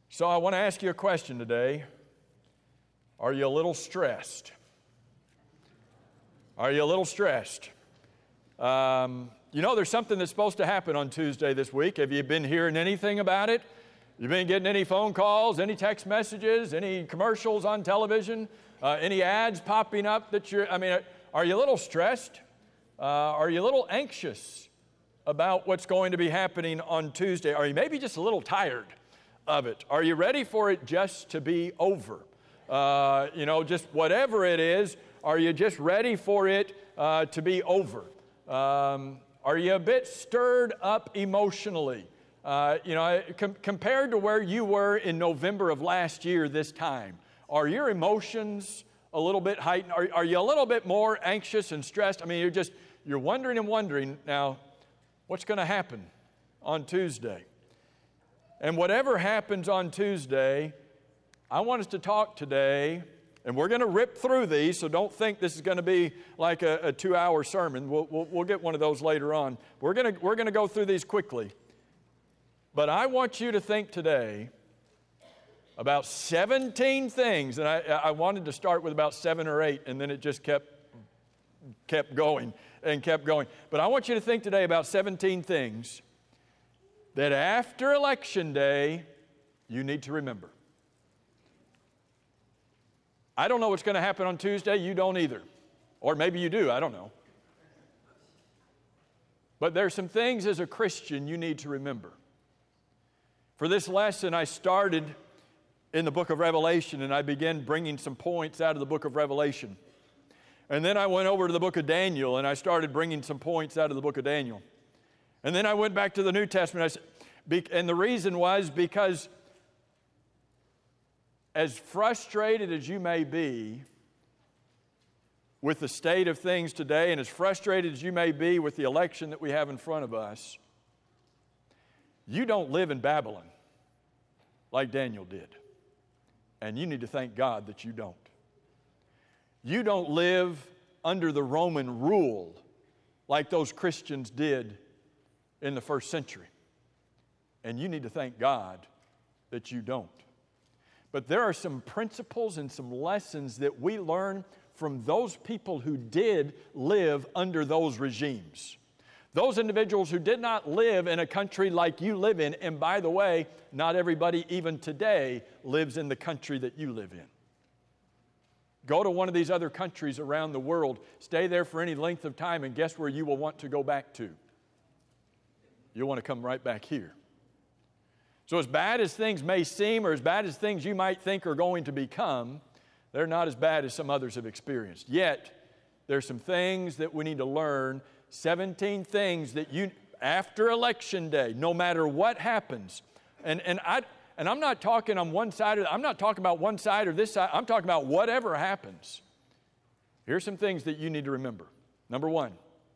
So I want to ask you a question today. Are you a little stressed? Are you a little stressed? There's something that's supposed to happen on Tuesday this week. Have you been hearing anything about it? You been getting any phone calls, any text messages, any commercials on television, any ads popping up are you a little stressed? Are you a little anxious about what's going to be happening on Tuesday? Are you maybe just a little tired of it? Are you ready for it just to be over? Just whatever it is, are you just ready for it to be over? Are you a bit stirred up emotionally? Compared to where you were in November of last year this time, are your emotions a little bit heightened? Are you a little bit more anxious and stressed? You're wondering now, what's going to happen on Tuesday? And whatever happens on Tuesday, I want us to talk today, and we're going to rip through these, so don't think this is going to be like a 2-hour sermon. We'll get one of those later on. We're going to go through these quickly. But I want you to think today about 17 things, and I wanted to start with about 7 or 8, and then it just kept going and kept going. But I want you to think today about 17 things that after Election Day, you need to remember. I don't know what's going to happen on Tuesday. You don't either. Or maybe you do. I don't know. But there's some things as a Christian you need to remember. For this lesson, I started in the book of Revelation, and I began bringing some points out of the book of Revelation. And then I went over to the book of Daniel, and I started bringing some points out of the book of Daniel. And then I went back to the New Testament, and the reason was because as frustrated as you may be with the state of things today, and as frustrated as you may be with the election that we have in front of us, you don't live in Babylon like Daniel did. And you need to thank God that you don't. You don't live under the Roman rule like those Christians did in the first century. And you need to thank God that you don't. But there are some principles and some lessons that we learn from those people who did live under those regimes. Those individuals who did not live in a country like you live in, and by the way, not everybody even today lives in the country that you live in. Go to one of these other countries around the world, stay there for any length of time, and guess where you will want to go back to? You'll want to come right back here. So as bad as things may seem, or as bad as things you might think are going to become, they're not as bad as some others have experienced. Yet, there's some things that we need to learn, 17 things that you, after Election Day, no matter what happens, and I'm not talking on one side, I'm not talking about one side or this side, I'm talking about whatever happens. Here's some things that you need to remember. Number one,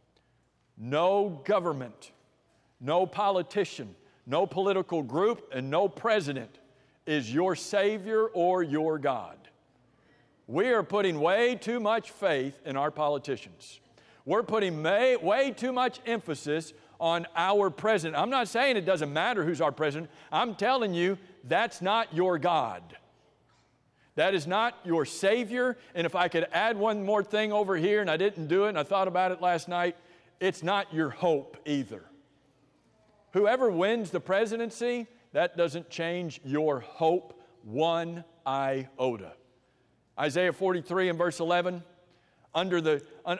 no government, no politician, no political group, and no president is your Savior or your God. We are putting way too much faith in our politicians. We're putting way too much emphasis on our president. I'm not saying it doesn't matter who's our president. I'm telling you, that's not your God. That is not your Savior. And if I could add one more thing over here, and I didn't do it, and I thought about it last night, it's not your hope either. Whoever wins the presidency, that doesn't change your hope one iota. Isaiah 43 and verse 11, under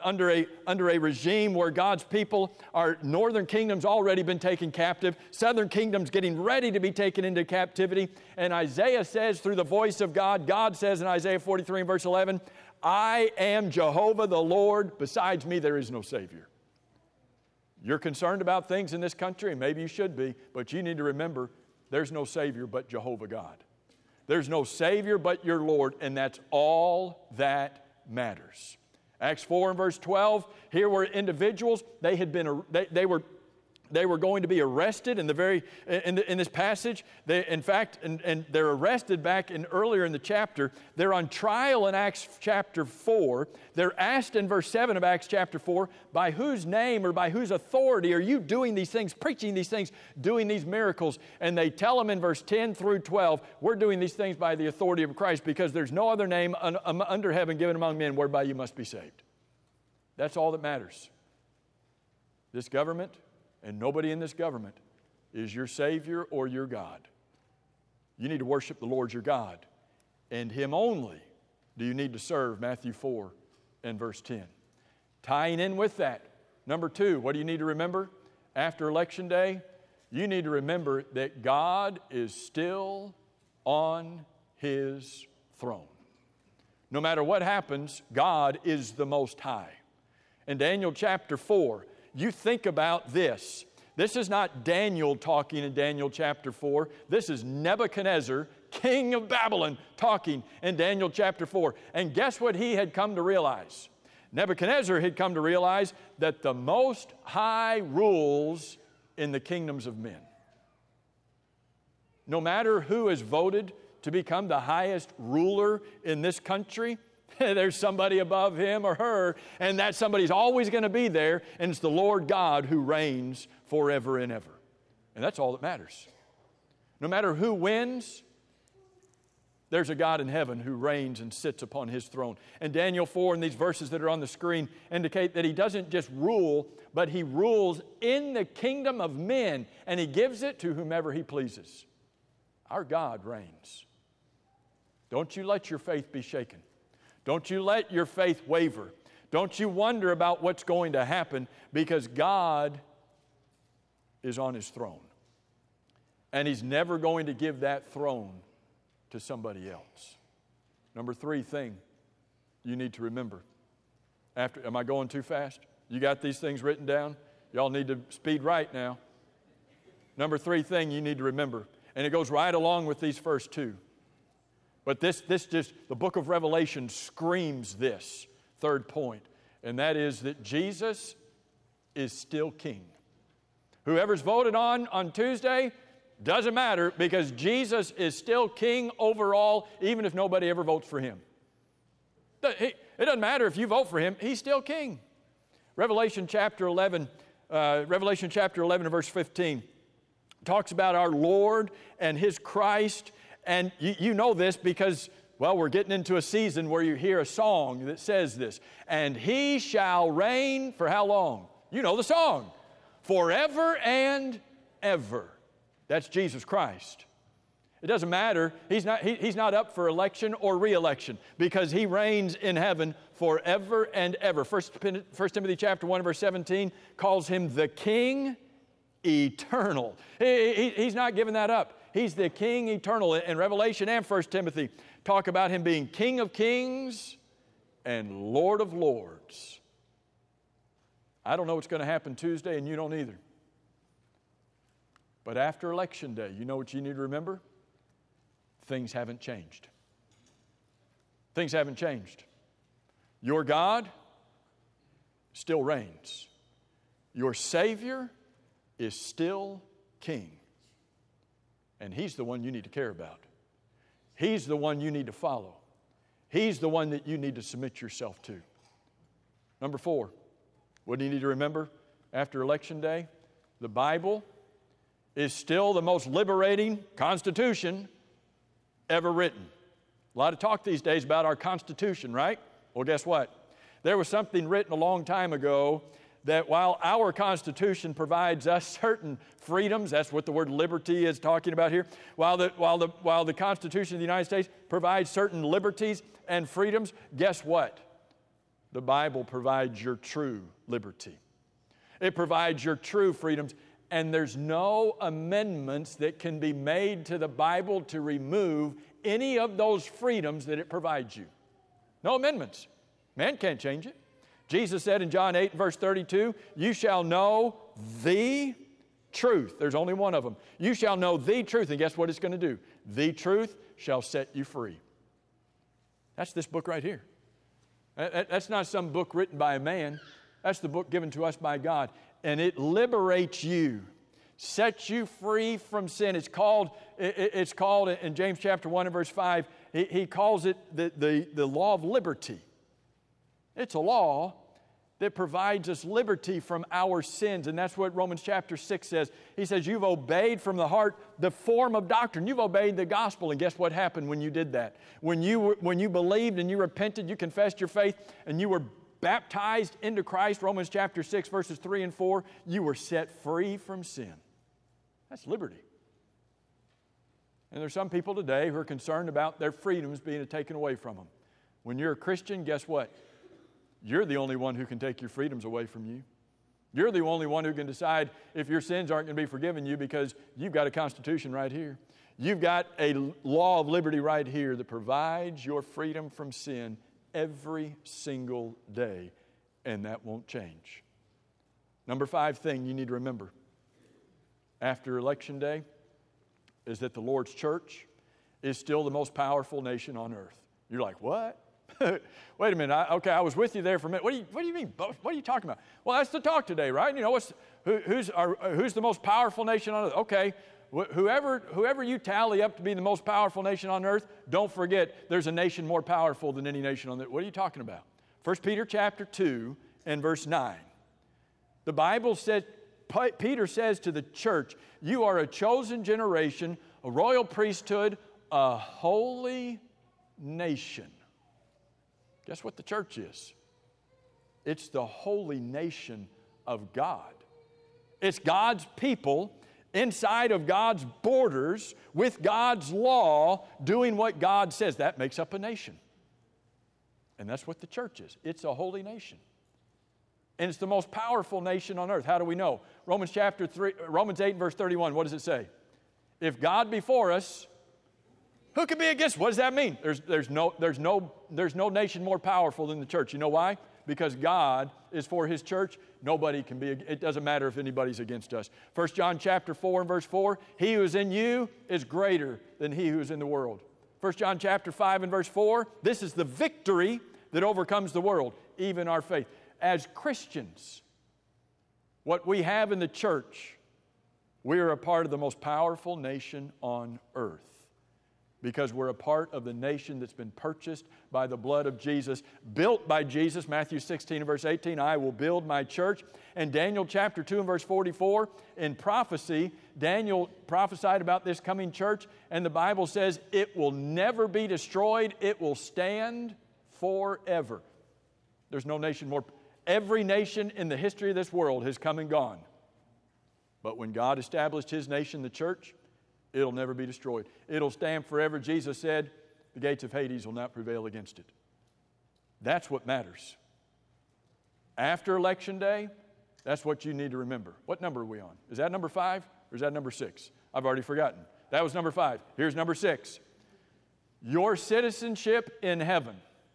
a regime where God's people, our northern kingdom's already been taken captive, southern kingdom's getting ready to be taken into captivity, and Isaiah says through the voice of God, God says in Isaiah 43 and verse 11, I am Jehovah the Lord, besides me there is no Savior. You're concerned about things in this country, and maybe you should be, but you need to remember there's no Savior but Jehovah God. There's no Savior but your Lord, and that's all that matters. Acts 4 and verse 12, here were individuals, they were They were going to be arrested in this passage. In fact, they're arrested back earlier in the chapter. They're on trial in Acts chapter 4. They're asked in verse 7 of Acts chapter 4, by whose name or by whose authority are you doing these things, preaching these things, doing these miracles? And they tell them in verse 10 through 12, we're doing these things by the authority of Christ, because there's no other name under heaven given among men whereby you must be saved. That's all that matters. This government and nobody in this government is your Savior or your God. You need to worship the Lord your God, and Him only do you need to serve, Matthew 4 and verse 10. Tying in with that, number 2, what do you need to remember after Election Day? You need to remember that God is still on His throne. No matter what happens, God is the Most High. In Daniel chapter 4, you think about this. This is not Daniel talking in Daniel chapter 4. This is Nebuchadnezzar, king of Babylon, talking in Daniel chapter 4. And guess what he had come to realize? Nebuchadnezzar had come to realize that the Most High rules in the kingdoms of men. No matter who is voted to become the highest ruler in this country, there's somebody above him or her, and that somebody's always going to be there, and it's the Lord God who reigns forever and ever. And that's all that matters. No matter who wins, there's a God in heaven who reigns and sits upon His throne. And Daniel 4 and these verses that are on the screen indicate that He doesn't just rule, but He rules in the kingdom of men, and He gives it to whomever He pleases. Our God reigns. Don't you let your faith be shaken. Don't you let your faith waver. Don't you wonder about what's going to happen, because God is on His throne. And He's never going to give that throne to somebody else. Number 3 thing you need to remember. Am I going too fast? You got these things written down? Y'all need to speed right now. Number 3 thing you need to remember. And it goes right along with these first 2. But this just, the book of Revelation screams this third point, and that is that Jesus is still King. Whoever's voted on Tuesday, doesn't matter, because Jesus is still King over all, even if nobody ever votes for Him. It doesn't matter if you vote for Him, He's still King. Revelation chapter 11 and verse 15 talks about our Lord and His Christ. And you know this because, well, we're getting into a season where you hear a song that says this. And He shall reign for how long? You know the song. Forever and ever. That's Jesus Christ. It doesn't matter. He's not up for election or re-election, because He reigns in heaven forever and ever. 1 Timothy chapter 1 verse 17 calls Him the King eternal. He's not giving that up. He's the King eternal. In Revelation and 1 Timothy talk about Him being King of kings and Lord of lords. I don't know what's going to happen Tuesday, and you don't either. But after Election Day, you know what you need to remember? Things haven't changed. Things haven't changed. Your God still reigns. Your Savior is still King. And He's the one you need to care about. He's the one you need to follow. He's the one that you need to submit yourself to. Number 4, what do you need to remember after Election Day? The Bible is still the most liberating constitution ever written. A lot of talk these days about our Constitution, right? Well, guess what? There was something written a long time ago that while our Constitution provides us certain freedoms, that's what the word liberty is talking about here, while the Constitution of the United States provides certain liberties and freedoms, guess what? The Bible provides your true liberty. It provides your true freedoms, and there's no amendments that can be made to the Bible to remove any of those freedoms that it provides you. No amendments. Man can't change it. Jesus said in John 8, verse 32, you shall know the truth. There's only one of them. You shall know the truth, and guess what it's going to do? The truth shall set you free. That's this book right here. That's not some book written by a man. That's the book given to us by God. and it liberates you, sets you free from sin. It's called in James chapter 1 and verse 5, he calls it the law of liberty. It's a law that provides us liberty from our sins. And that's what Romans chapter 6 says. He says, you've obeyed from the heart the form of doctrine. You've obeyed the gospel. And guess what happened when you did that? When you believed and you repented, you confessed your faith, and you were baptized into Christ, Romans chapter 6, verses 3 and 4, you were set free from sin. That's liberty. And there's some people today who are concerned about their freedoms being taken away from them. When you're a Christian, guess what? You're the only one who can take your freedoms away from you. You're the only one who can decide if your sins aren't going to be forgiven you, because you've got a constitution right here. You've got a law of liberty right here that provides your freedom from sin every single day, and that won't change. Number 5 thing you need to remember after Election Day is that the Lord's church is still the most powerful nation on earth. You're like, what? Wait a minute. I was with you there for a minute. What do you mean? What are you talking about? Well, that's the talk today, right? You know, who's the most powerful nation on earth? Okay, whoever you tally up to be the most powerful nation on earth, don't forget there's a nation more powerful than any nation on earth. What are you talking about? 1 Peter chapter 2 and verse 9. The Bible says, Peter says to the church, you are a chosen generation, a royal priesthood, a holy nation. Guess what the church is? It's the holy nation of God. It's God's people inside of God's borders with God's law doing what God says. That makes up a nation. And that's what the church is. It's a holy nation. And it's the most powerful nation on earth. How do we know? Romans 8 and verse 31, what does it say? If God be for us, who can be against? What does that mean? There's no nation more powerful than the church. You know why? Because God is for His church. Nobody can be. It doesn't matter if anybody's against us. 1 John chapter 4 and verse 4, he who is in you is greater than he who is in the world. 1 John chapter 5 and verse 4, this is the victory that overcomes the world, even our faith. As Christians, what we have in the church, we are a part of the most powerful nation on earth. Because we're a part of the nation that's been purchased by the blood of Jesus, built by Jesus. Matthew 16 and verse 18, I will build my church. And Daniel chapter 2 and verse 44, in prophecy, Daniel prophesied about this coming church, and the Bible says it will never be destroyed. It will stand forever. There's no nation more. Every nation in the history of this world has come and gone. But when God established His nation, the church, it'll never be destroyed. It'll stand forever. Jesus said, the gates of Hades will not prevail against it. That's what matters. After Election Day, that's what you need to remember. What number are we on? Is that number 5 or is that number 6? I've already forgotten. That was number 5. Here's number 6. Your citizenship in heaven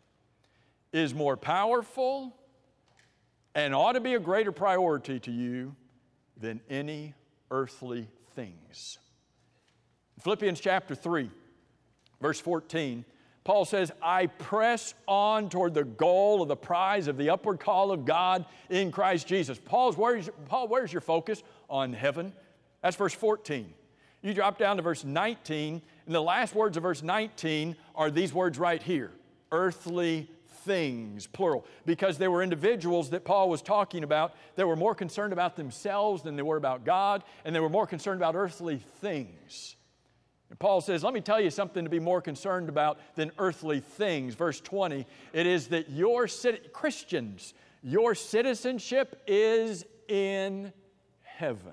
is more powerful and ought to be a greater priority to you than any earthly things. Philippians chapter 3, verse 14, Paul says, I press on toward the goal of the prize of the upward call of God in Christ Jesus. Paul, where's your focus? On heaven. That's verse 14. You drop down to verse 19, and the last words of verse 19 are these words right here, earthly things, plural, because there were individuals that Paul was talking about that were more concerned about themselves than they were about God, and they were more concerned about earthly things. And Paul says, let me tell you something to be more concerned about than earthly things. Verse 20, it is that Christians, your citizenship is in heaven.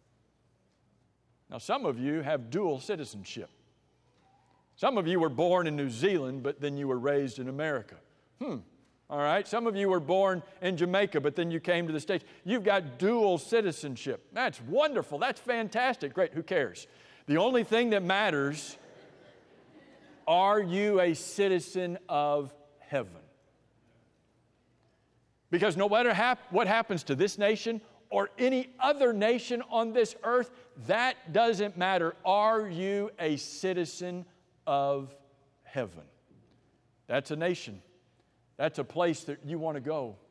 Now, some of you have dual citizenship. Some of you were born in New Zealand, but then you were raised in America. All right. Some of you were born in Jamaica, but then you came to the States. You've got dual citizenship. That's wonderful. That's fantastic. Great. Who cares? The only thing that matters, are you a citizen of heaven? Because no matter what happens to this nation or any other nation on this earth, that doesn't matter. Are you a citizen of heaven? That's a nation. That's a place that you want to go.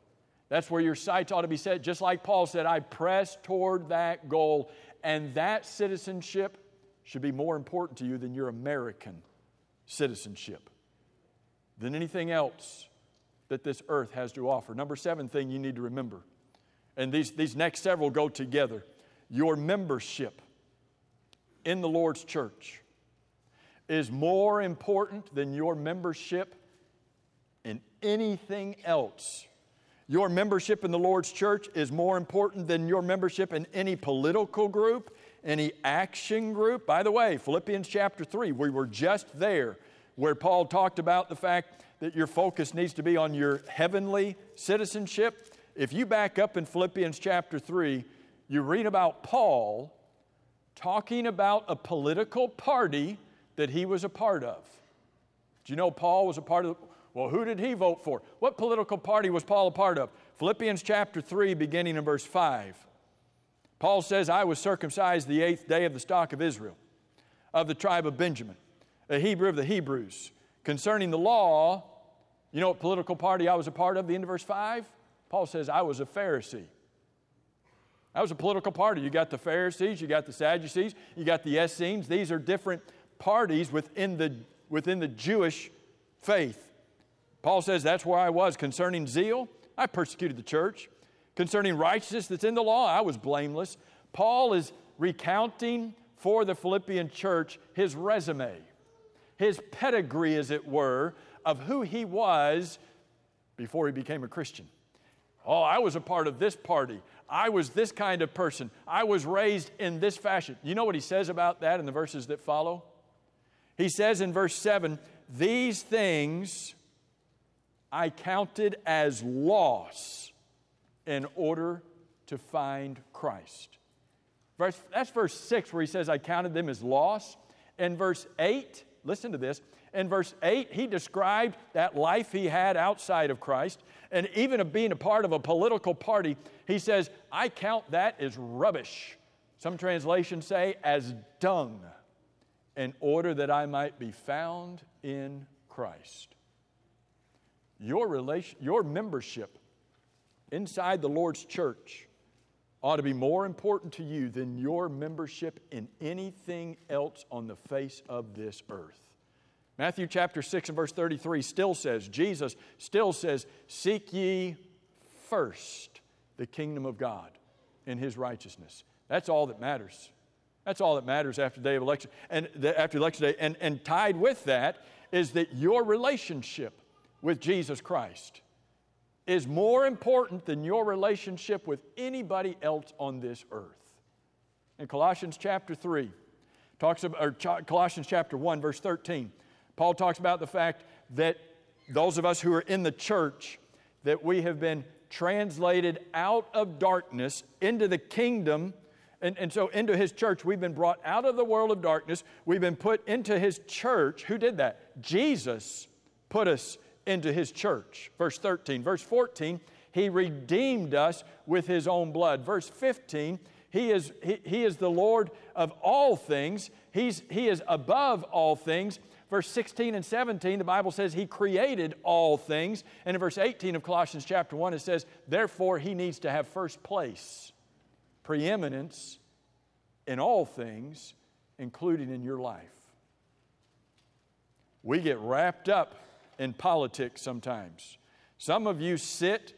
That's where your sights ought to be set. Just like Paul said, I press toward that goal. And that citizenship should be more important to you than your American citizenship, than anything else that this earth has to offer. Number 7 thing you need to remember, and these next several go together, your membership in the Lord's church is more important than your membership in anything else. Your membership in the Lord's church is more important than your membership in any political group, any action group. By the way, Philippians chapter 3, we were just there where Paul talked about the fact that your focus needs to be on your heavenly citizenship. If you back up in Philippians chapter 3, you read about Paul talking about a political party that he was a part of. Do you know Paul was a part of? Well, who did he vote for? What political party was Paul a part of? Philippians chapter 3, beginning in verse 5. Paul says, I was circumcised the 8th day of the stock of Israel, of the tribe of Benjamin, a Hebrew of the Hebrews. Concerning the law, you know what political party I was a part of, the end of verse 5? Paul says, I was a Pharisee. That was a political party. You got the Pharisees, you got the Sadducees, you got the Essenes. These are different parties within the Jewish faith. Paul says that's where I was. Concerning zeal, I persecuted the church. Concerning righteousness that's in the law, I was blameless. Paul is recounting for the Philippian church his resume, his pedigree, as it were, of who he was before he became a Christian. Oh, I was a part of this party. I was this kind of person. I was raised in this fashion. You know what he says about that in the verses that follow? He says in verse 7, these things I counted as loss in order to find Christ. That's verse 6 where he says, I counted them as loss. In verse 8, listen to this. In verse 8, he described that life he had outside of Christ. And even of being a part of a political party, he says, I count that as rubbish. Some translations say, as dung, in order that I might be found in Christ. Your membership inside the Lord's church ought to be more important to you than your membership in anything else on the face of this earth. Matthew chapter 6 and verse 33 still says, Jesus still says, seek ye first the kingdom of God and His righteousness. That's all that matters. That's all that matters after the day of election, and after election day. And tied with that is that your relationship with Jesus Christ is more important than your relationship with anybody else on this earth. In Colossians chapter 3, Colossians chapter 1, verse 13, Paul talks about the fact that those of us who are in the church, that we have been translated out of darkness into the kingdom, and so into His church. We've been brought out of the world of darkness. We've been put into His church. Who did that? Jesus put us into His church. Verse 13. Verse 14, He redeemed us with His own blood. Verse 15, He is the Lord of all things. He is above all things. Verse 16 and 17, the Bible says He created all things. And in verse 18 of Colossians chapter 1, it says, therefore He needs to have first place, preeminence in all things, including in your life. We get wrapped up in politics sometimes. Some of you sit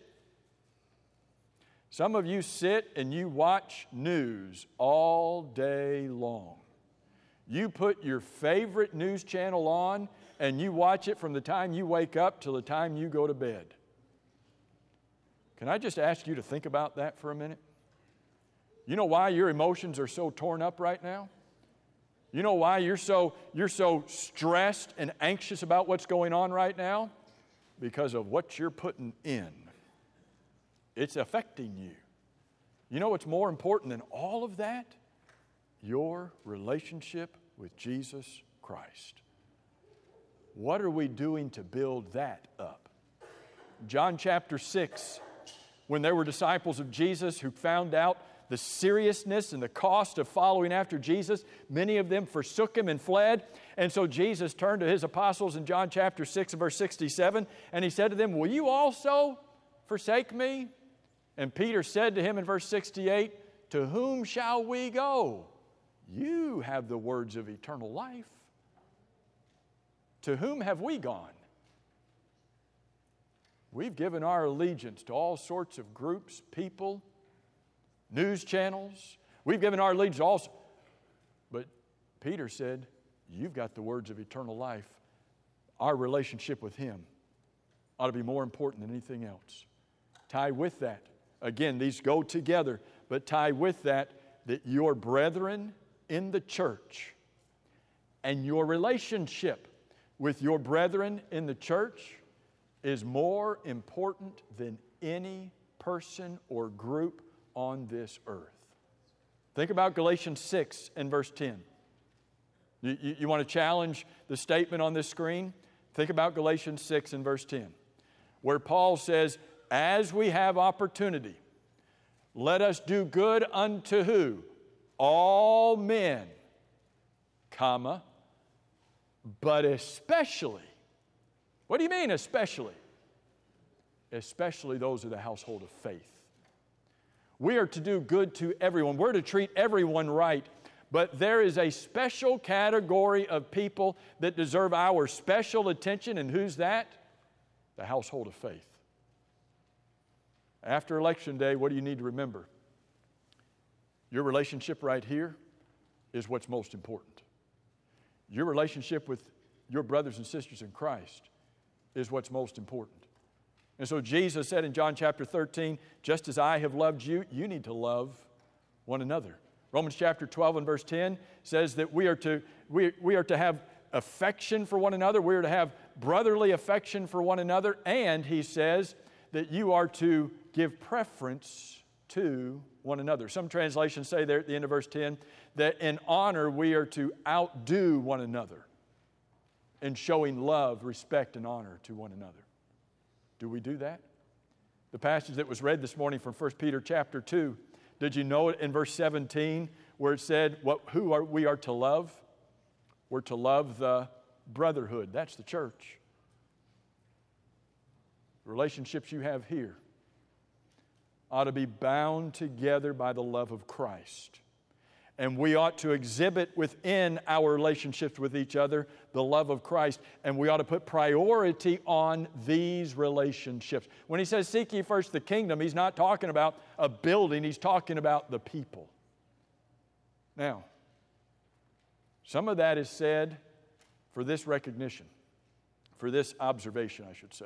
and you watch news all day long. You put your favorite news channel on and you watch it from the time you wake up till the time you go to bed. Can I just ask you to think about that for a minute? You know why your emotions are so torn up right now? You know why you're so stressed and anxious about what's going on right now? Because of what you're putting in. It's affecting you. You know what's more important than all of that? Your relationship with Jesus Christ. What are we doing to build that up? John chapter 6, when there were disciples of Jesus who found out the seriousness and the cost of following after Jesus, many of them forsook Him and fled. And so Jesus turned to His apostles in John chapter 6 and verse 67, and He said to them, will you also forsake me? And Peter said to him in verse 68, "To whom shall we go? You have the words of eternal life." To whom have we gone? We've given our allegiance to all sorts of groups, people, news channels. We've given our allegiance to all. But Peter said, you've got the words of eternal life. Our relationship with Him ought to be more important than anything else. Tie with that. Again, these go together, but tie with that your brethren in the church and your relationship with your brethren in the church is more important than any person or group on this earth. Think about Galatians 6 and verse 10. You want to challenge the statement on this screen? Think about Galatians 6 and verse 10, where Paul says, as we have opportunity, let us do good unto who? All men, comma, but especially, what do you mean especially? Especially those of the household of faith. We are to do good to everyone. We're to treat everyone right. But there is a special category of people that deserve our special attention. And who's that? The household of faith. After Election Day, what do you need to remember? Your relationship right here is what's most important. Your relationship with your brothers and sisters in Christ is what's most important. And so Jesus said in John chapter 13, just as I have loved you, you need to love one another. Romans chapter 12 and verse 10 says that we are to have affection for one another. We are to have brotherly affection for one another. And he says that you are to give preference to one another. Some translations say there at the end of verse 10 that in honor we are to outdo one another in showing love, respect, and honor to one another. Do we do that? The passage that was read this morning from 1 Peter chapter 2, did you know it in verse 17 where it said we are to love? We're to love the brotherhood. That's the church. The relationships you have here ought to be bound together by the love of Christ. And we ought to exhibit within our relationships with each other the love of Christ. And we ought to put priority on these relationships. When he says, seek ye first the kingdom, he's not talking about a building. He's talking about the people. Now, some of that is said for this recognition, for this observation, I should say.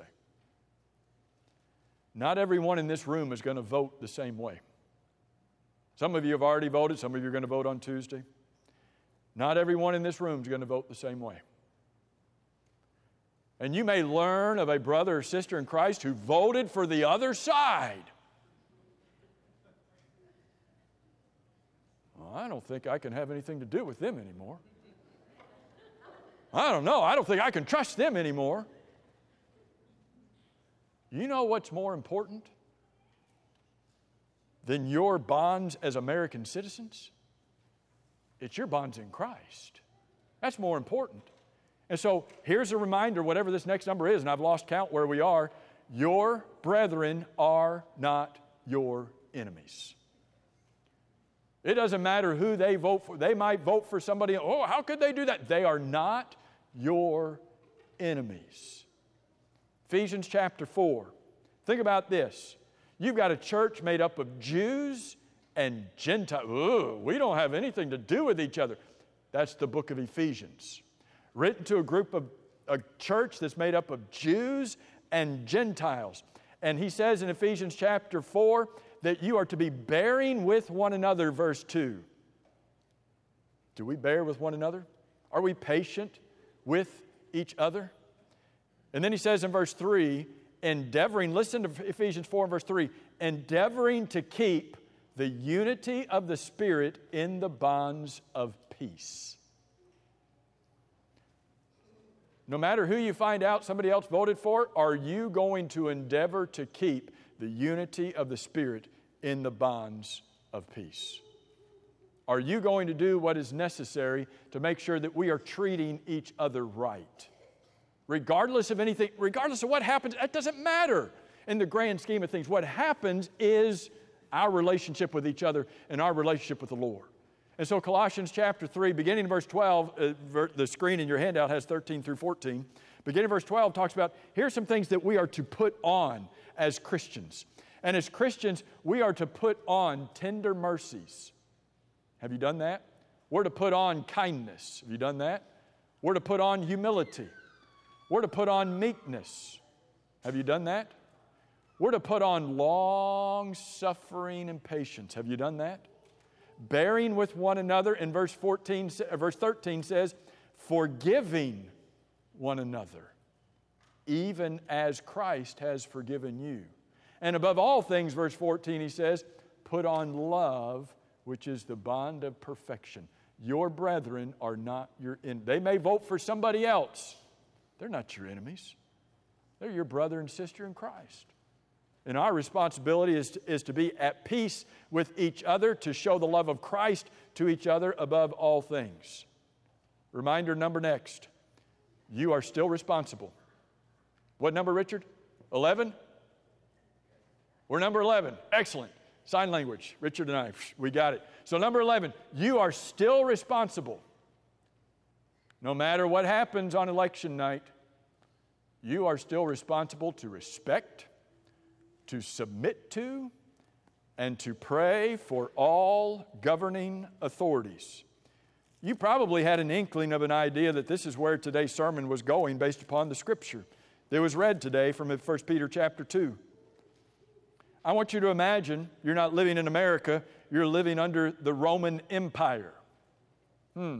Not everyone in this room is going to vote the same way. Some of you have already voted. Some of you are going to vote on Tuesday. Not everyone in this room is going to vote the same way. And you may learn of a brother or sister in Christ who voted for the other side. Well, I don't think I can have anything to do with them anymore. I don't know. I don't think I can trust them anymore. You know what's more important than your bonds as American citizens? It's your bonds in Christ. That's more important. And so here's a reminder, whatever this next number is, and I've lost count where we are, your brethren are not your enemies. It doesn't matter who they vote for. They might vote for somebody, oh, how could they do that? They are not your enemies. Ephesians chapter 4. Think about this. You've got a church made up of Jews and Gentiles. Ooh, we don't have anything to do with each other. That's the book of Ephesians. Written to a church that's made up of Jews and Gentiles. And he says in Ephesians chapter 4 that you are to be bearing with one another, verse 2. Do we bear with one another? Are we patient with each other? And then he says in verse 3, endeavoring, listen to Ephesians 4 and verse 3, endeavoring to keep the unity of the Spirit in the bonds of peace. No matter who you find out somebody else voted for, are you going to endeavor to keep the unity of the Spirit in the bonds of peace? Are you going to do what is necessary to make sure that we are treating each other right? Regardless of anything, regardless of what happens, that doesn't matter. In the grand scheme of things, what happens is our relationship with each other and our relationship with the Lord. And so Colossians chapter 3, beginning in verse 12, the screen in your handout has 13 through 14. Beginning in verse 12 talks about, here's some things that we are to put on as Christians. And as Christians, we are to put on tender mercies. Have you done that? We're to put on kindness. Have you done that? We're to put on humility. We're to put on meekness. Have you done that? We're to put on long-suffering and patience. Have you done that? Bearing with one another, in verse 13 says, forgiving one another, even as Christ has forgiven you. And above all things, verse 14, he says, put on love, which is the bond of perfection. Your brethren are not your enemies. They may vote for somebody else. They're not your enemies. They're your brother and sister in Christ. And our responsibility is to be at peace with each other, to show the love of Christ to each other above all things. Reminder number next. You are still responsible. What number, Richard? 11? We're number 11. Excellent. Sign language. Richard and I, we got it. So number 11, you are still responsible. No matter what happens on election night, you are still responsible to respect, to submit to, and to pray for all governing authorities. You probably had an inkling of an idea that this is where today's sermon was going based upon the scripture that was read today from 1 Peter chapter 2. I want you to imagine you're not living in America, you're living under the Roman Empire. I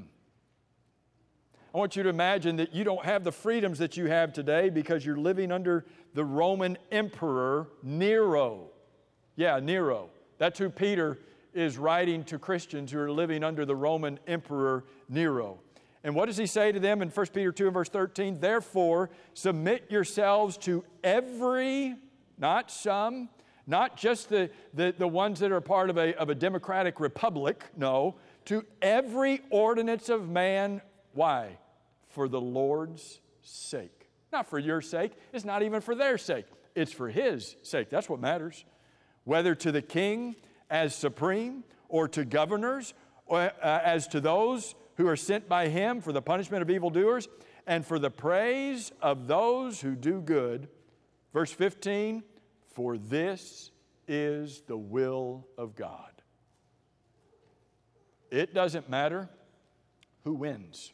want you to imagine that you don't have the freedoms that you have today because you're living under the Roman Emperor Nero. Yeah, Nero. That's who Peter is writing to Christians who are living under the Roman Emperor Nero. And what does he say to them in 1 Peter 2 and verse 13? Therefore, submit yourselves to every, not some, not just the ones that are part of a democratic republic, no, to every ordinance of man. Why? For the Lord's sake. Not for your sake. It's not even for their sake. It's for His sake. That's what matters. Whether to the king as supreme, or to governors, or as to those who are sent by Him for the punishment of evildoers, and for the praise of those who do good. Verse 15, for this is the will of God. It doesn't matter who wins.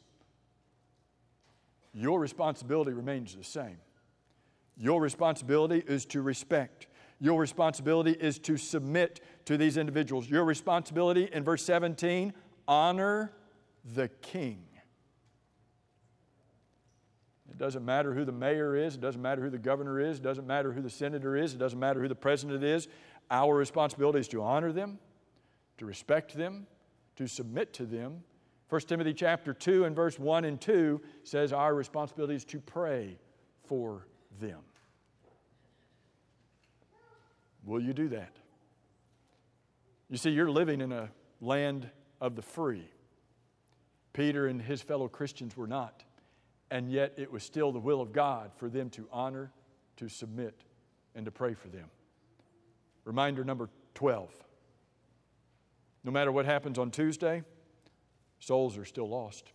Your responsibility remains the same. Your responsibility is to respect. Your responsibility is to submit to these individuals. Your responsibility, in verse 17, honor the king. It doesn't matter who the mayor is. It doesn't matter who the governor is. It doesn't matter who the senator is. It doesn't matter who the president is. Our responsibility is to honor them, to respect them, to submit to them. 1 Timothy chapter 2 and verse 1 and 2 says our responsibility is to pray for them. Will you do that? You see, you're living in a land of the free. Peter and his fellow Christians were not. And yet it was still the will of God for them to honor, to submit, and to pray for them. Reminder number 12. No matter what happens on Tuesday, souls are still lost.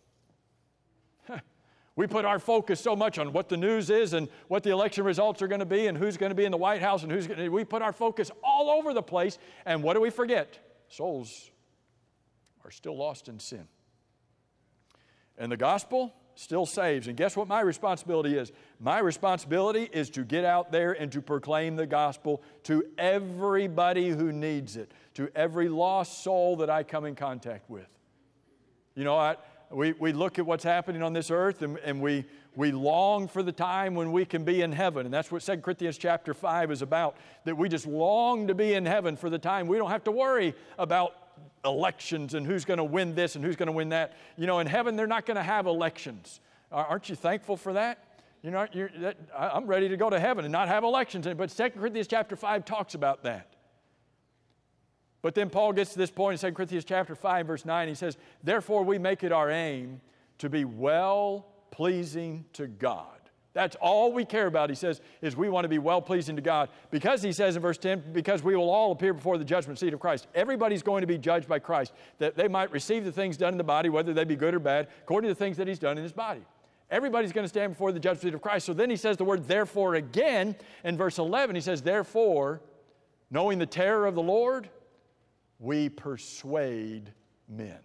We put our focus so much on what the news is and what the election results are going to be and who's going to be in the White House and we put our focus all over the place. And what do we forget? Souls are still lost in sin. And the gospel still saves. And guess what my responsibility is? My responsibility is to get out there and to proclaim the gospel to everybody who needs it, to every lost soul that I come in contact with. You know, we look at what's happening on this earth and we long for the time when we can be in heaven. And that's what 2 Corinthians chapter 5 is about, that we just long to be in heaven for the time. We don't have to worry about elections and who's going to win this and who's going to win that. You know, in heaven, they're not going to have elections. Aren't you thankful for that? You know, I'm ready to go to heaven and not have elections. But 2 Corinthians chapter 5 talks about that. But then Paul gets to this point in 2 Corinthians chapter 5, verse 9. He says, therefore we make it our aim to be well-pleasing to God. That's all we care about, he says, is we want to be well-pleasing to God. Because he says in verse 10, because we will all appear before the judgment seat of Christ. Everybody's going to be judged by Christ, that they might receive the things done in the body, whether they be good or bad, according to the things that he's done in his body. Everybody's going to stand before the judgment seat of Christ. So then he says the word therefore again. In verse 11, he says, therefore, knowing the terror of the Lord, we persuade men.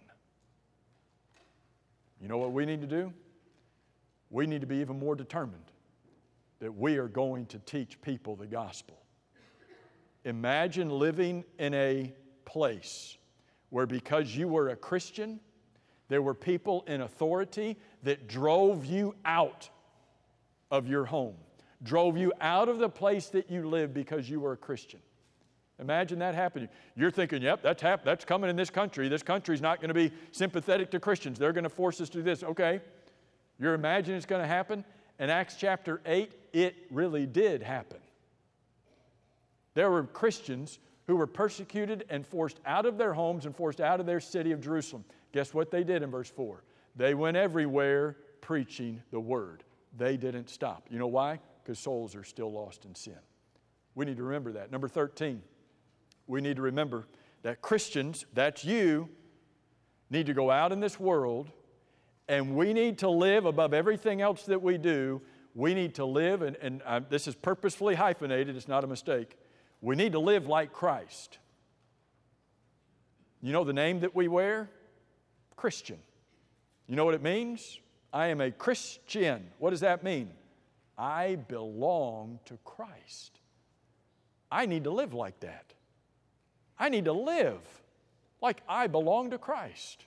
You know what we need to do? We need to be even more determined that we are going to teach people the gospel. Imagine living in a place where because you were a Christian, there were people in authority that drove you out of your home, drove you out of the place that you live because you were a Christian. Imagine that happening. You're thinking, yep, that's coming in this country. This country's not going to be sympathetic to Christians. They're going to force us to do this. Okay. You're imagining it's going to happen? In Acts chapter 8, it really did happen. There were Christians who were persecuted and forced out of their homes and forced out of their city of Jerusalem. Guess what they did in verse 4? They went everywhere preaching the word. They didn't stop. You know why? Because souls are still lost in sin. We need to remember that. Number 13, we need to remember that Christians, that's you, need to go out in this world. And we need to live above everything else that we do. We need to live, and this is purposefully hyphenated, it's not a mistake. We need to live like Christ. You know the name that we wear? Christian. You know what it means? I am a Christian. What does that mean? I belong to Christ. I need to live like that. I need to live like I belong to Christ.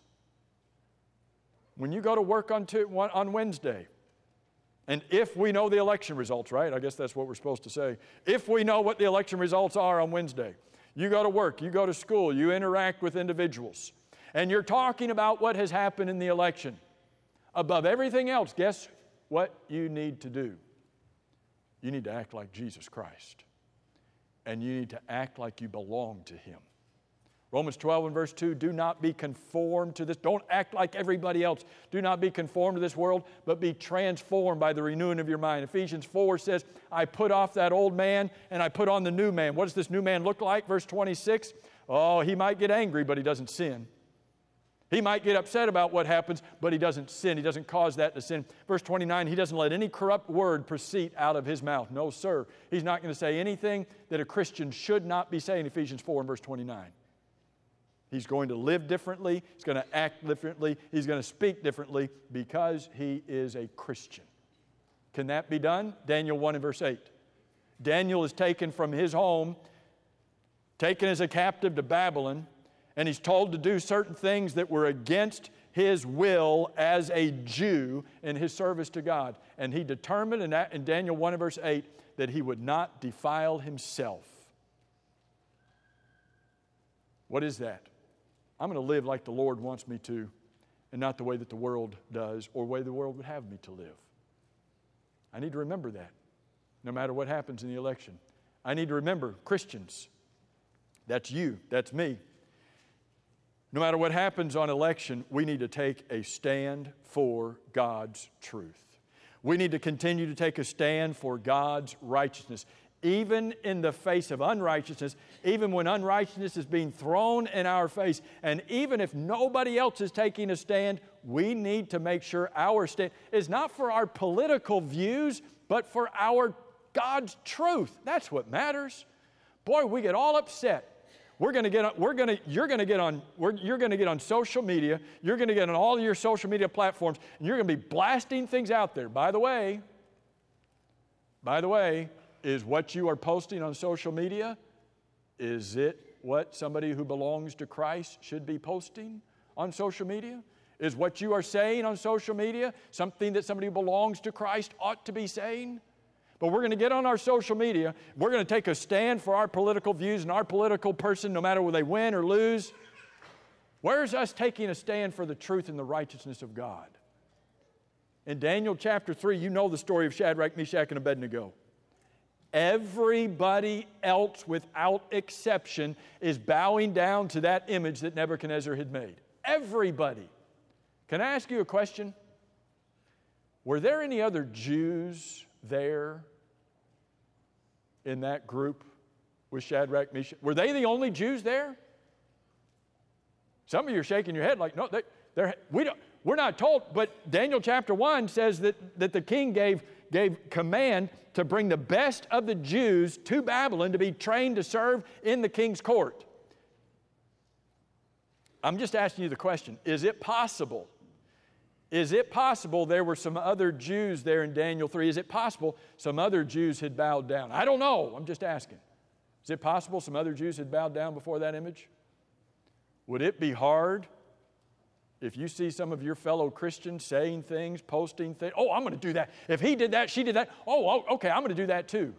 When you go to work on Wednesday, and if we know the election results, right? I guess that's what we're supposed to say. If we know what the election results are on Wednesday, you go to work, you go to school, you interact with individuals, and you're talking about what has happened in the election. Above everything else, guess what you need to do? You need to act like Jesus Christ. And you need to act like you belong to Him. Romans 12 and verse 2, do not be conformed to this. Don't act like everybody else. Do not be conformed to this world, but be transformed by the renewing of your mind. Ephesians 4 says, I put off that old man and I put on the new man. What does this new man look like? Verse 26, oh, he might get angry, but he doesn't sin. He might get upset about what happens, but he doesn't sin. He doesn't cause that to sin. Verse 29, he doesn't let any corrupt word proceed out of his mouth. No, sir. He's not going to say anything that a Christian should not be saying, Ephesians 4 and verse 29. He's going to live differently. He's going to act differently. He's going to speak differently because he is a Christian. Can that be done? Daniel 1 and verse 8. Daniel is taken from his home, taken as a captive to Babylon, and he's told to do certain things that were against his will as a Jew in his service to God. And he determined in Daniel 1 and verse 8 that he would not defile himself. What is that? I'm going to live like the Lord wants me to, and not the way that the world does or the way the world would have me to live. I need to remember that, no matter what happens in the election. I need to remember, Christians, that's you, that's me. No matter what happens on election, we need to take a stand for God's truth. We need to continue to take a stand for God's righteousness. Even in the face of unrighteousness, even when unrighteousness is being thrown in our face, and even if nobody else is taking a stand, we need to make sure our stand is not for our political views, but for our God's truth. That's what matters. Boy, we get all upset. You're going to get on social media. You're going to get on all your social media platforms, and you're going to be blasting things out there. By the way, is what you are posting on social media, is it what somebody who belongs to Christ should be posting on social media? Is what you are saying on social media something that somebody who belongs to Christ ought to be saying? But we're going to get on our social media. We're going to take a stand for our political views and our political person, no matter whether they win or lose. Where's us taking a stand for the truth and the righteousness of God? In Daniel chapter 3, you know the story of Shadrach, Meshach, and Abednego. Everybody else, without exception, is bowing down to that image that Nebuchadnezzar had made. Everybody. Can I ask you a question? Were there any other Jews there in that group with Shadrach, Meshach? Were they the only Jews there? Some of you are shaking your head like, no, we're not told. But Daniel chapter 1 says that the king gave command to bring the best of the Jews to Babylon to be trained to serve in the king's court. I'm just asking you the question, is it possible? Is it possible there were some other Jews there in Daniel 3? Is it possible some other Jews had bowed down? I don't know. I'm just asking. Is it possible some other Jews had bowed down before that image? Would it be hard if you see some of your fellow Christians saying things, posting things? Oh, I'm going to do that. If he did that, she did that. Oh, okay, I'm going to do that too.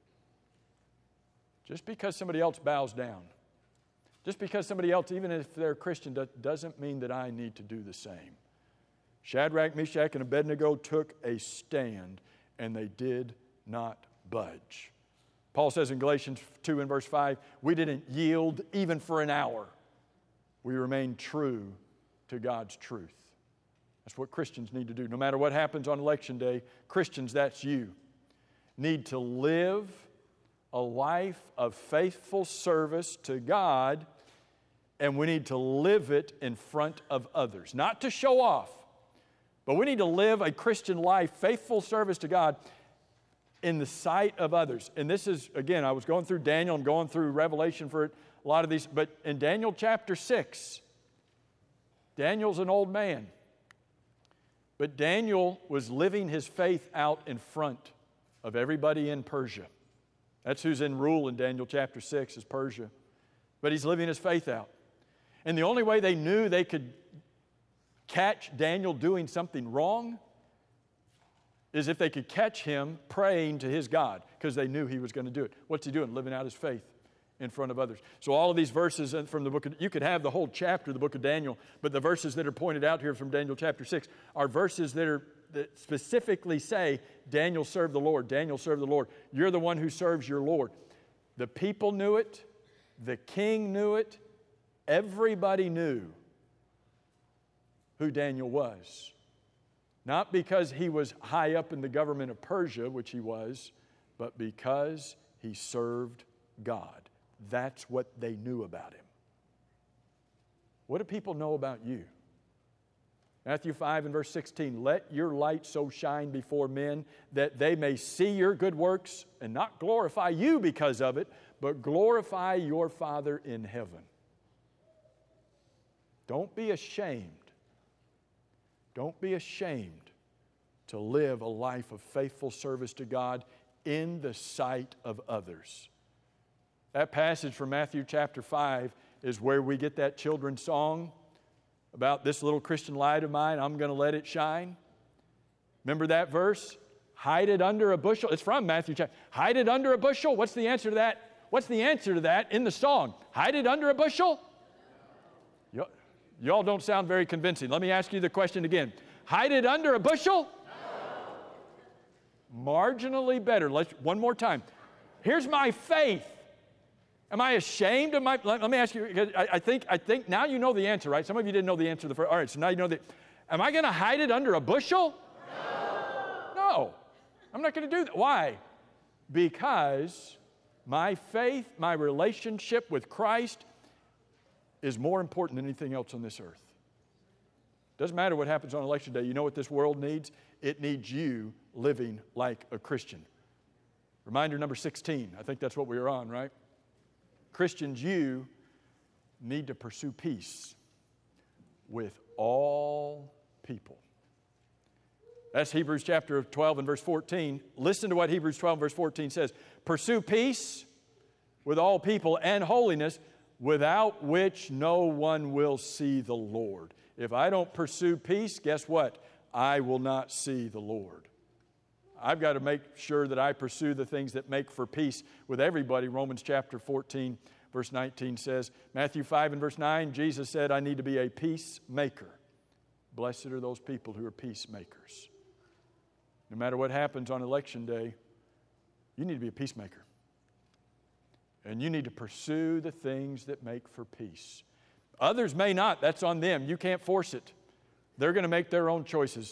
Just because somebody else bows down, just because somebody else, even if they're a Christian, doesn't mean that I need to do the same. Shadrach, Meshach, and Abednego took a stand, and they did not budge. Paul says in Galatians 2 and verse 5, we didn't yield even for an hour. We remained true to God's truth. That's what Christians need to do. No matter what happens on election day, Christians, that's you, need to live a life of faithful service to God, and we need to live it in front of others. Not to show off, but we need to live a Christian life, faithful service to God, in the sight of others. And this is, again, I was going through Daniel, I'm going through Revelation for a lot of these, but in Daniel chapter 6, Daniel's an old man, but Daniel was living his faith out in front of everybody in Persia. That's who's in rule in Daniel chapter 6 is Persia. But he's living his faith out. And the only way they knew they could catch Daniel doing something wrong is if they could catch him praying to his God, because they knew he was going to do it. What's he doing? Living out his faith in front of others. So all of these verses from the book of, you could have the whole chapter of the book of Daniel, but the verses that are pointed out here from Daniel chapter 6 are verses that specifically say, Daniel served the Lord, Daniel served the Lord. You're the one who serves your Lord. The people knew it, the king knew it, everybody knew who Daniel was. Not because he was high up in the government of Persia, which he was, but because he served God. That's what they knew about him. What do people know about you? Matthew 5 and verse 16, let your light so shine before men that they may see your good works and not glorify you because of it, but glorify your Father in heaven. Don't be ashamed. Don't be ashamed to live a life of faithful service to God in the sight of others. That passage from Matthew chapter 5 is where we get that children's song about this little Christian light of mine, I'm going to let it shine. Remember that verse? Hide it under a bushel. It's from Matthew chapter. Hide it under a bushel. What's the answer to that? What's the answer to that in the song? Hide it under a bushel? Y'all don't sound very convincing. Let me ask you the question again. Hide it under a bushel? No. Marginally better. One more time. Here's my faith. Am I ashamed of my... Let me ask you, because I think now you know the answer, right? Some of you didn't know the answer to the first... All right, so now you know the... Am I going to hide it under a bushel? No. I'm not going to do that. Why? Because my faith, my relationship with Christ is more important than anything else on this earth. Doesn't matter what happens on election day. You know what this world needs? It needs you living like a Christian. Reminder number 16. I think that's what we were on, right? Christians, you need to pursue peace with all people. That's Hebrews chapter 12 and verse 14. Listen to what Hebrews 12 and verse 14 says. Pursue peace with all people and holiness, without which no one will see the Lord. If I don't pursue peace, guess what? I will not see the Lord. I've got to make sure that I pursue the things that make for peace with everybody. Romans chapter 14, verse 19 says, Matthew 5 and verse 9, Jesus said, I need to be a peacemaker. Blessed are those people who are peacemakers. No matter what happens on election day, you need to be a peacemaker. And you need to pursue the things that make for peace. Others may not. That's on them. You can't force it. They're going to make their own choices.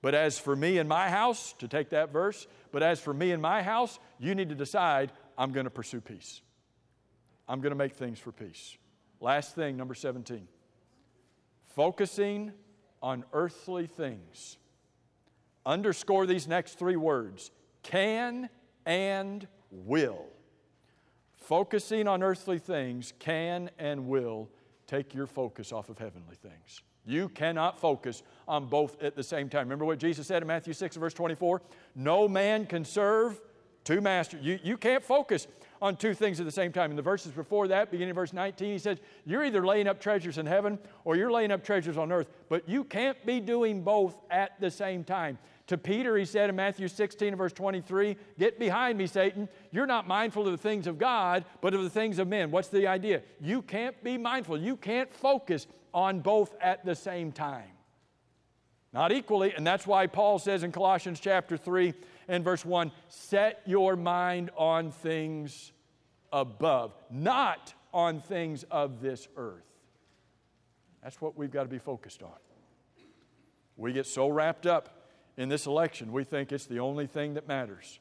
But as for me and my house, to take that verse, but as for me and my house, you need to decide, I'm going to pursue peace. I'm going to make things for peace. Last thing, number 17. Focusing on earthly things. Underscore these next three words: can and will. Focusing on earthly things can and will take your focus off of heavenly things. You cannot focus on both at the same time. Remember what Jesus said in Matthew 6, verse 24? No man can serve two masters. You can't focus on two things at the same time. In the verses before that, beginning of verse 19, he says, you're either laying up treasures in heaven or you're laying up treasures on earth, but you can't be doing both at the same time. To Peter, he said in Matthew 16, verse 23, get behind me, Satan. You're not mindful of the things of God, but of the things of men. What's the idea? You can't be mindful. You can't focus on both at the same time. Not equally, and that's why Paul says in Colossians chapter 3 and verse 1, set your mind on things above, not on things of this earth. That's what we've got to be focused on. We get so wrapped up in this election, we think it's the only thing that matters.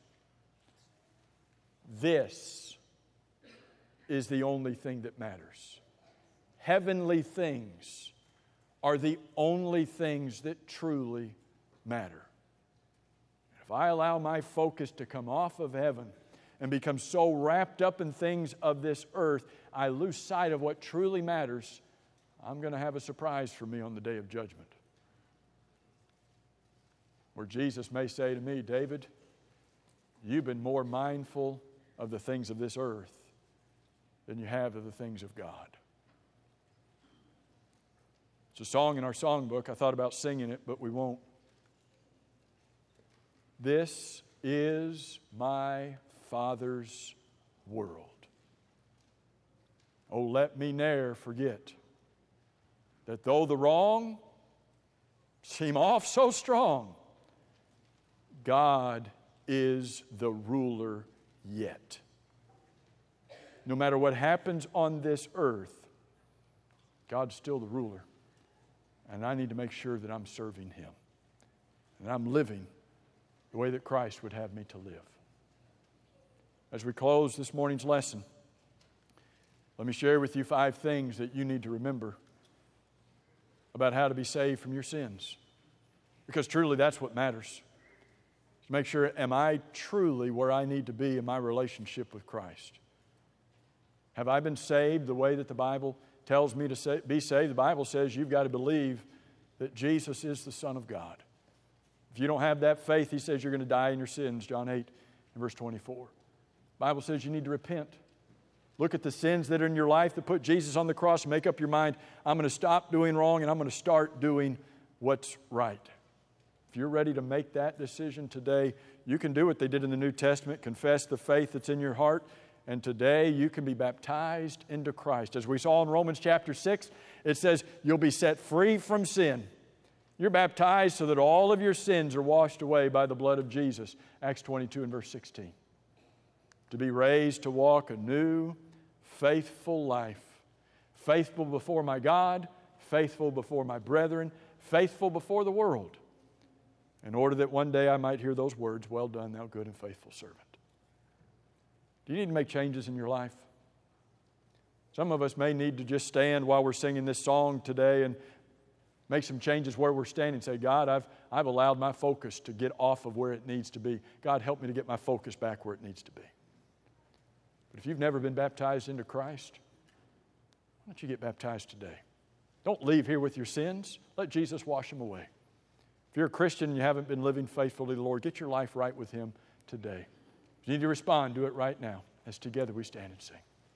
This is the only thing that matters. Heavenly things are the only things that truly matter. If I allow my focus to come off of heaven and become so wrapped up in things of this earth, I lose sight of what truly matters. I'm going to have a surprise for me on the day of judgment, where Jesus may say to me, David, you've been more mindful of the things of this earth than you have of the things of God. It's a song in our songbook. I thought about singing it, but we won't. This is my Father's world. Oh, let me ne'er forget that though the wrong seem off so strong, God is the ruler yet. No matter what happens on this earth, God's still the ruler. And I need to make sure that I'm serving Him. And I'm living the way that Christ would have me to live. As we close this morning's lesson, let me share with you 5 things that you need to remember about how to be saved from your sins. Because truly that's what matters. To make sure, am I truly where I need to be in my relationship with Christ? Have I been saved the way that the Bible tells me to be saved? The Bible says you've got to believe that Jesus is the Son of God. If you don't have that faith, He says you're going to die in your sins, John 8 and verse 24. The Bible says you need to repent. Look at the sins that are in your life that put Jesus on the cross and make up your mind, I'm going to stop doing wrong and I'm going to start doing what's right. If you're ready to make that decision today, you can do what they did in the New Testament, confess the faith that's in your heart, and today you can be baptized into Christ. As we saw in Romans chapter 6, it says you'll be set free from sin. You're baptized so that all of your sins are washed away by the blood of Jesus. Acts 22 and verse 16. To be raised to walk a new, faithful life. Faithful before my God, faithful before my brethren, faithful before the world. In order that one day I might hear those words, well done, thou good and faithful servant. Do you need to make changes in your life? Some of us may need to just stand while we're singing this song today and make some changes where we're standing and say, God, I've allowed my focus to get off of where it needs to be. God, help me to get my focus back where it needs to be. But if you've never been baptized into Christ, why don't you get baptized today? Don't leave here with your sins. Let Jesus wash them away. If you're a Christian and you haven't been living faithfully to the Lord, get your life right with Him today. If you need to respond, do it right now as together we stand and sing.